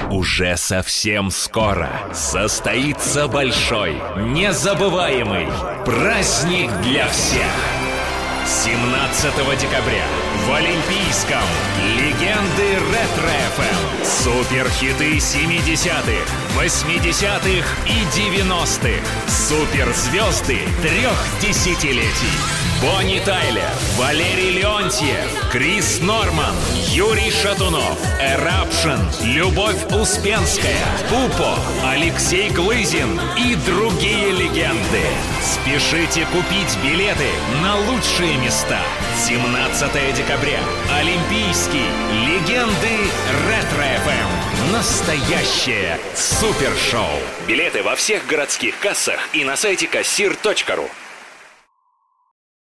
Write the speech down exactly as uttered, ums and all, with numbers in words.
Уже совсем скоро состоится большой, незабываемый праздник для всех. семнадцатого декабря в Олимпийском легенды Ретро-эф эм. Суперхиты семидесятых, восьмидесятых и девяностых. Суперзвезды трех десятилетий. Бонни Тайлер, Валерий Леонтьев, Крис Норман, Юрий Шатунов, Эрапшн, Любовь Успенская, Пупо, Алексей Глызин и другие легенды. Спешите купить билеты на лучшие места. семнадцатого декабря. Олимпийский. Легенды Ретро-эф эм. Настоящее супершоу. Билеты во всех городских кассах и на сайте кассир точка ру.